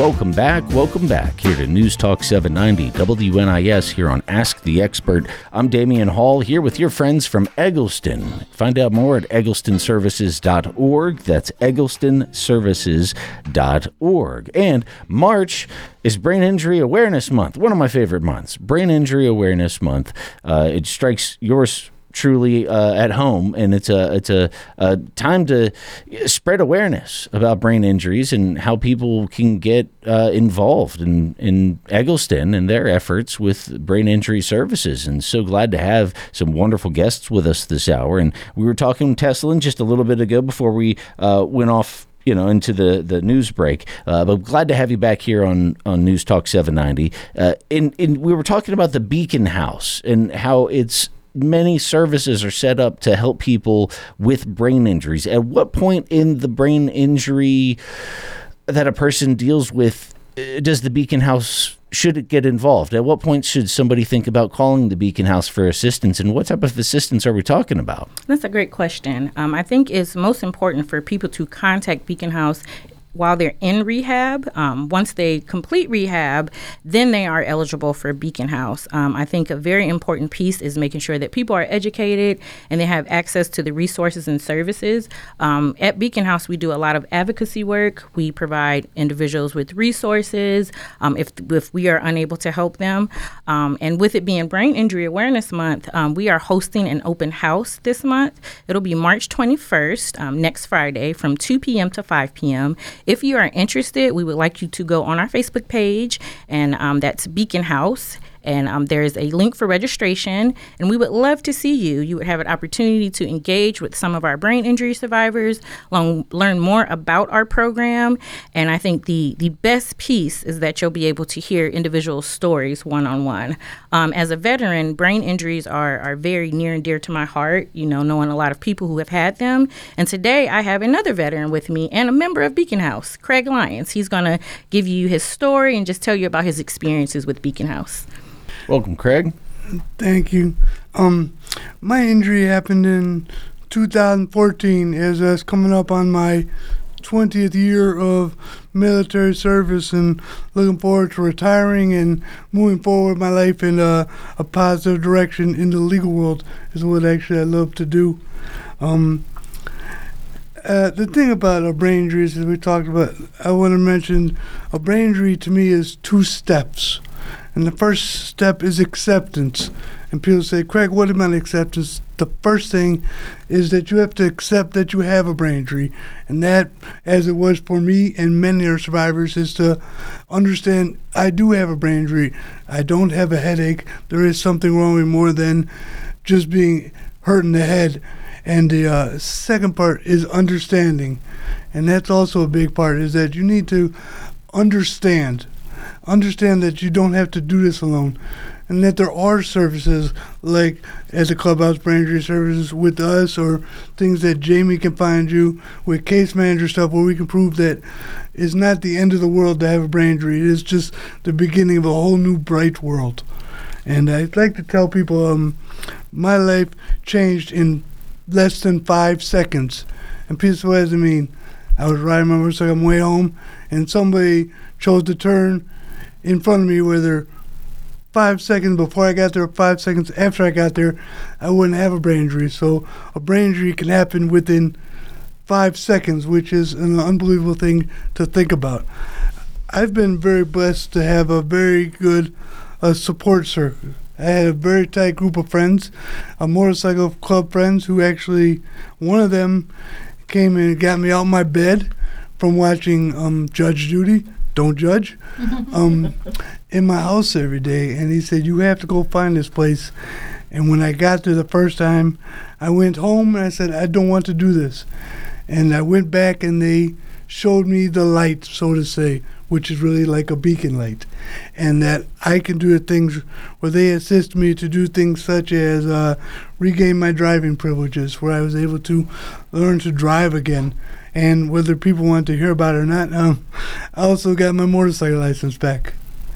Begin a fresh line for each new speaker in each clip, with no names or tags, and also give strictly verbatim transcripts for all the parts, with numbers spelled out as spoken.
welcome back, welcome back here to News Talk seven ninety W N I S here on Ask the Expert. I'm Damian Hall here with your friends from Eggleston. Find out more at eggleston services dot org. That's eggleston services dot org. And March is Brain Injury Awareness Month, one of my favorite months. Brain Injury Awareness Month. Uh, it strikes yours truly uh, at home, and it's a it's a, a time to spread awareness about brain injuries and how people can get uh, involved in in Eggleston and their efforts with brain injury services. And so glad to have some wonderful guests with us this hour. And we were talking to Teslin just a little bit ago before we uh, went off you know, into the, the news break. Uh, but glad to have you back here on, on News Talk seven ninety. Uh, in, in, we were talking about the Beacon House and how it's many services are set up to help people with brain injuries. At what point in the brain injury that a person deals with does the Beacon House, should it get involved? At what point should somebody think about calling the Beacon House for assistance, and what type of assistance are we talking about?
That's a great question. Um, I think it's most important for people to contact Beacon House while they're in rehab. Um, once they complete rehab, then they are eligible for Beacon House. Um, I think a very important piece is making sure that people are educated and they have access to the resources and services. Um, at Beacon House, we do a lot of advocacy work. We provide individuals with resources um, if, if we are unable to help them. Um, and with it being Brain Injury Awareness Month, um, we are hosting an open house this month. It'll be March twenty-first, um, next Friday, from two p.m. to five p.m. If you are interested, we would like you to go on our Facebook page, and um, that's Beacon House. And um, there is a link for registration, and we would love to see you. You would have an opportunity to engage with some of our brain injury survivors, learn, learn more about our program. And I think the, the best piece is that you'll be able to hear individual stories one-on-one. Um, as a veteran, brain injuries are, are very near and dear to my heart, you know, knowing a lot of people who have had them. And today I have another veteran with me and a member of Beacon House, Craig Lyons. He's going to give you his story and just tell you about his experiences with Beacon House.
Welcome, Craig.
Thank you. Um, my injury happened in two thousand fourteen as I was coming up on my twentieth year of military service and looking forward to retiring and moving forward my life in a, a positive direction in the legal world is what actually I love to do. Um, uh, the thing about a brain injury is, as we talked about, I want to mention a brain injury to me is two steps. And the first step is acceptance. And people say, Craig, what about acceptance? The first thing is that you have to accept that you have a brain injury. And that, as it was for me and many other survivors, is to understand I do have a brain injury. I don't have a headache. There is something wrong with me more than just being hurt in the head. And the uh, second part is understanding. And that's also a big part, is that you need to understand. Understand that you don't have to do this alone, and that there are services like at the Clubhouse Brain Injury Services with us, or things that Jamie can find you with case manager stuff, where we can prove that it's not the end of the world to have a brain injury. It is just the beginning of a whole new bright world. And I'd like to tell people um, my life changed in less than five seconds. And people say, what does it mean? I was riding my motorcycle on my way home, and somebody chose to turn in front of me, whether five seconds before I got there or five seconds after I got there, I wouldn't have a brain injury. So a brain injury can happen within five seconds, which is an unbelievable thing to think about. I've been very blessed to have a very good uh, support circle. I had a very tight group of friends, a motorcycle club friends, who actually, one of them came and got me out of my bed from watching um, Judge Judy. Don't judge, um, in my house every day. And he said, you have to go find this place. And when I got there the first time, I went home and I said, I don't want to do this. And I went back and they showed me the light, so to say, which is really like a beacon light. And that I can do the things where they assist me to do things such as uh, regain my driving privileges, where I was able to learn to drive again. And whether people want to hear about it or not, um, I also got my motorcycle license back,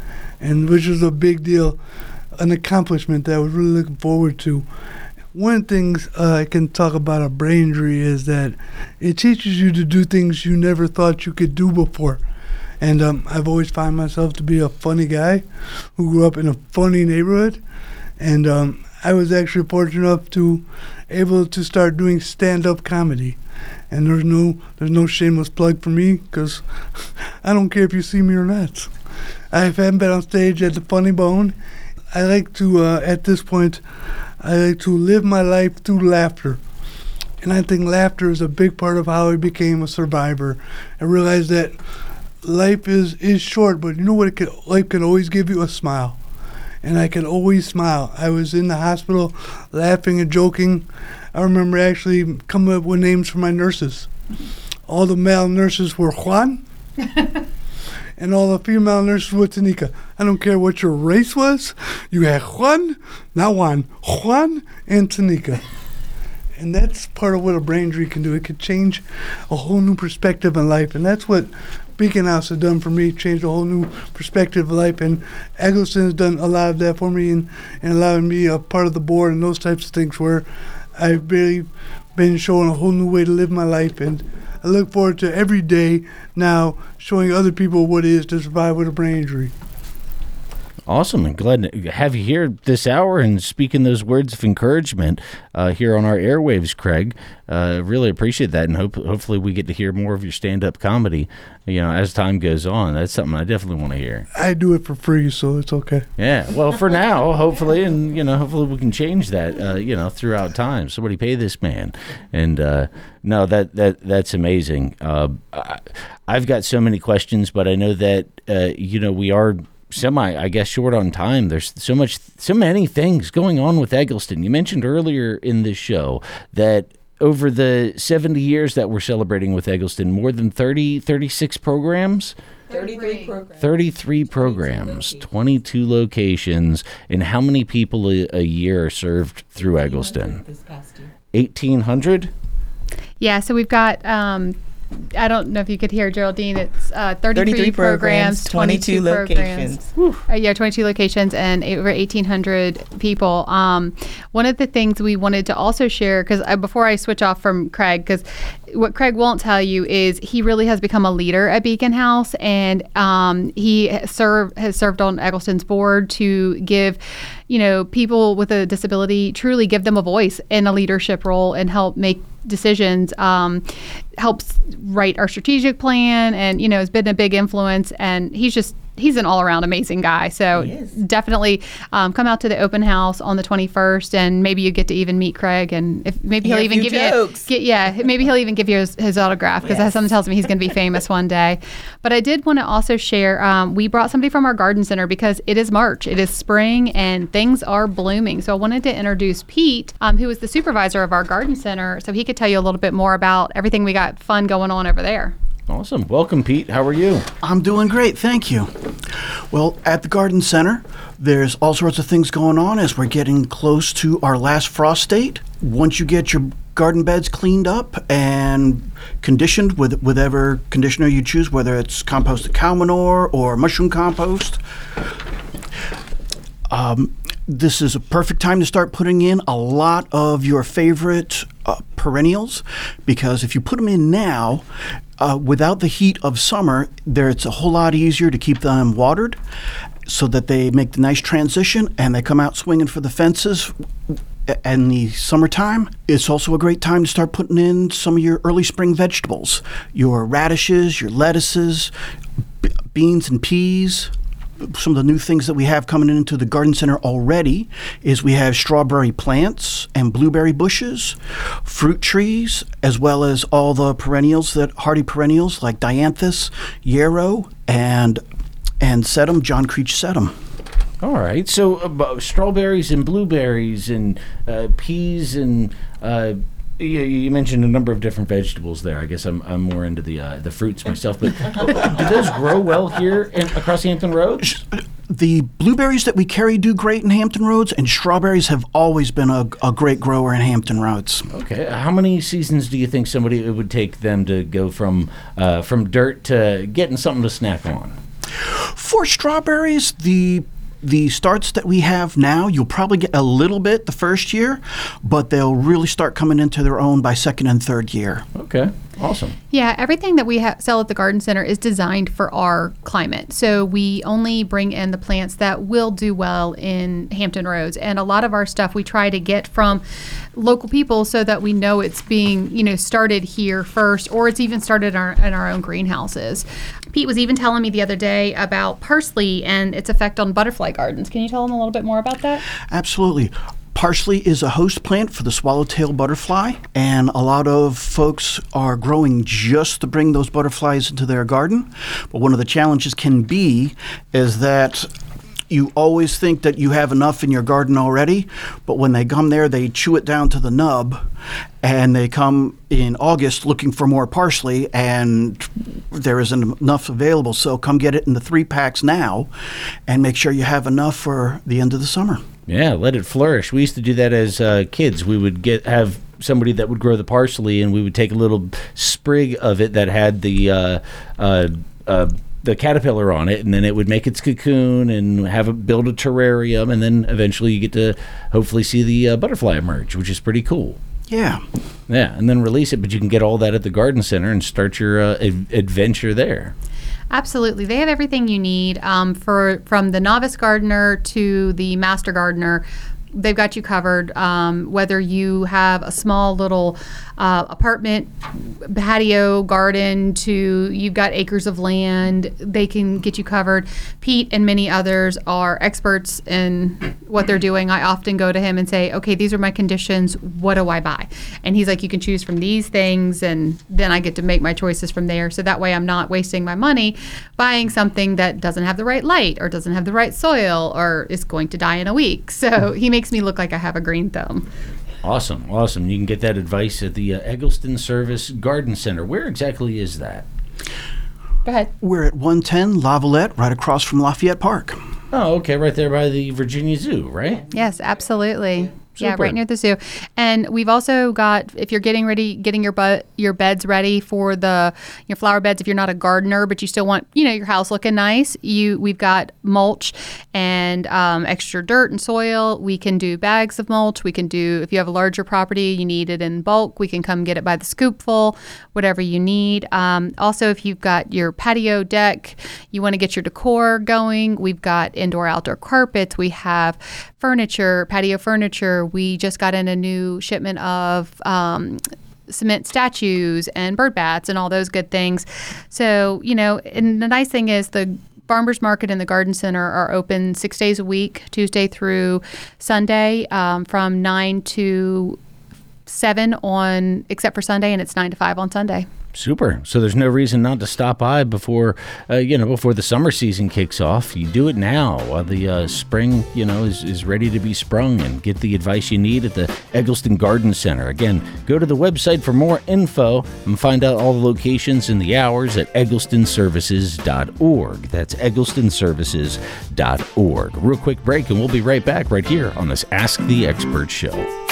and which was a big deal, an accomplishment that I was really looking forward to. One of the things uh, I can talk about a brain injury is that it teaches you to do things you never thought you could do before. And um, I've always found myself to be a funny guy who grew up in a funny neighborhood. And um, I was actually fortunate enough to able to start doing stand-up comedy. And there's no there's no shameless plug for me, because I don't care if you see me or not. I haven't been on stage at the Funny Bone. I like to, uh, at this point, I like to live my life through laughter. And I think laughter is a big part of how I became a survivor. I realized that life is, is short, but you know what? It can, life can always give you a smile. And I can always smile. I was in the hospital laughing and joking. I remember actually coming up with names for my nurses. All the male nurses were Juan, and all the female nurses were Tanika. I don't care what your race was. You had Juan, not Juan, Juan and Tanika. And that's part of what a brain injury can do. It can change a whole new perspective in life. And that's what Beacon House has done for me, changed a whole new perspective of life. And Eggleston has done a lot of that for me, and, and allowing me a part of the board and those types of things, where I've really been shown a whole new way to live my life. And I look forward to every day now showing other people what it is to survive with a brain injury.
Awesome, and glad to have you here this hour and speaking those words of encouragement uh, here on our airwaves, Craig. Uh, really appreciate that, and hope hopefully we get to hear more of your stand-up comedy, you know, as time goes on. That's something I definitely want to hear.
I do it for free, so it's okay.
Yeah, well, for now, hopefully, and, you know, hopefully we can change that, uh, you know, throughout time. Somebody pay this man. And, uh, no, that, that that's amazing. Uh, I, I've got so many questions, but I know that, uh, you know, we are semi, I guess, short on time. There's so much, so many things going on with Eggleston. You mentioned earlier in this show that over the seventy years that we're celebrating with Eggleston, more than thirty, thirty-six programs?
thirty-three programs.
thirty-three programs, twenty-two locations. And how many people a, a year are served through Eggleston?
This past year.
eighteen hundred?
Yeah, so we've got, um, I don't know if you could hear Geraldine, it's uh, thirty-three,
thirty-three
programs,
programs, twenty-two
locations. Uh, yeah, twenty-two locations and over eighteen hundred people. Um, one of the things we wanted to also share, because before I switch off from Craig, because what Craig won't tell you is he really has become a leader at Beacon House, and um, he has served, has served on Eggleston's board to give, you know, people with a disability, truly give them a voice in a leadership role and help make decisions, um, helps write our strategic plan, and, you know, has been a big influence. And he's just, he's an all-around amazing guy. So definitely um, come out to the open house on the twenty-first, and maybe you get to even meet Craig, and if maybe he'll even give jokes. you, get, yeah, maybe he'll even give you his, his autograph, because yes. something tells me he's going to be famous one day. But I did want to also share, um, we brought somebody from our garden center, because it is March, it is spring, and things are blooming. So I wanted to introduce Pete, um, who is the supervisor of our garden center, so he could tell you a little bit more about everything we got fun going on over there.
Awesome. Welcome, Pete. How are you?
I'm doing great, thank you. Well, at the Garden Center, there's all sorts of things going on as we're getting close to our last frost date. Once you get your garden beds cleaned up and conditioned with whatever conditioner you choose, whether it's composted cow manure or mushroom compost, um, this is a perfect time to start putting in a lot of your favorite uh, perennials, because if you put them in now, uh, without the heat of summer, there it's a whole lot easier to keep them watered so that they make the nice transition and they come out swinging for the fences in the summertime. It's also a great time to start putting in some of your early spring vegetables, your radishes, your lettuces, b- beans and peas. Some of the new things that we have coming into the garden center already is we have strawberry plants and blueberry bushes, fruit trees, as well as all the perennials, that hardy perennials like dianthus, yarrow, and and sedum, John Creech sedum.
All right. So uh, strawberries and blueberries and uh, peas and uh, you, you mentioned a number of different vegetables there. I guess I'm I'm more into the uh, the fruits myself. But do those grow well here in, across Hampton Roads?
The blueberries that we carry do great in Hampton Roads, and strawberries have always been a, a great grower in Hampton Roads.
Okay. How many seasons do you think somebody it would take them to go from uh, from dirt to getting something to snack on?
For strawberries, the The starts that we have now, you'll probably get a little bit the first year, but they'll really start coming into their own by second and third year.
Okay. Awesome.
Yeah, everything that we ha- sell at the garden center is designed for our climate. So we only bring in the plants that will do well in Hampton Roads, and a lot of our stuff we try to get from local people so that we know it's being, you know, started here first, or it's even started in our, in our own greenhouses. Pete was even telling me the other day about parsley and its effect on butterfly gardens. Can you tell him a little bit more about that?
Absolutely. Parsley is a host plant for the swallowtail butterfly, and a lot of folks are growing just to bring those butterflies into their garden. But one of the challenges can be is that you always think that you have enough in your garden already, but when they come there, they chew it down to the nub, and they come in August looking for more parsley, and there isn't enough available. So come get it in the three packs now, and make sure you have enough for the end of the summer.
Yeah, let it flourish. We used to do that as uh, kids. We would get have somebody that would grow the parsley, and we would take a little sprig of it that had the uh, uh, uh, the caterpillar on it, and then it would make its cocoon and have it build a terrarium, and then eventually you get to hopefully see the uh, butterfly emerge, which is pretty cool.
Yeah.
Yeah, and then release it, but you can get all that at the garden center and start your uh, ad- adventure there.
Absolutely. They have everything you need um, for from the novice gardener to the master gardener. They've got you covered. Um, whether you have a small little uh, apartment, patio, garden, to you've got acres of land, they can get you covered. Pete and many others are experts in what they're doing. I often go to him and say, okay, these are my conditions. What do I buy? And he's like, you can choose from these things, and then I get to make my choices from there. So that way I'm not wasting my money buying something that doesn't have the right light or doesn't have the right soil or is going to die in a week. So he makes me look like I have a green thumb.
Awesome, awesome. You can get that advice at the uh, Eggleston Service Garden Center. Where exactly is that?
Go ahead.
We're at one ten Lavalette, right across from Lafayette Park.
Oh, okay, right there by the Virginia Zoo, right?
Yes, absolutely. Yeah,
Super.
right near the zoo. And we've also got, if you're getting ready, getting your bu- your beds ready for the your flower beds, if you're not a gardener, but you still want, you know, your house looking nice, you we've got mulch and um, extra dirt and soil. We can do bags of mulch. We can do, if you have a larger property, you need it in bulk, we can come get it by the scoopful, whatever you need. Um, also, if you've got your patio deck, you want to get your decor going, we've got indoor, outdoor carpets. We have furniture, patio furniture. We just got in a new shipment of um, cement statues and bird bats and all those good things. So, you know, and the nice thing is the Farmers Market and the Garden Center are open six days a week, Tuesday through Sunday, um, from nine to seven on, except for Sunday, and it's nine to five on Sunday.
Super. So there's no reason not to stop by before, uh, you know, before the summer season kicks off. You do it now while the uh, spring, you know, is, is ready to be sprung, and get the advice you need at the Eggleston Garden Center. Again, go to the website for more info and find out all the locations and the hours at eggleston services dot org. That's eggleston services dot org. Real quick break, and we'll be right back right here on this Ask the Expert show.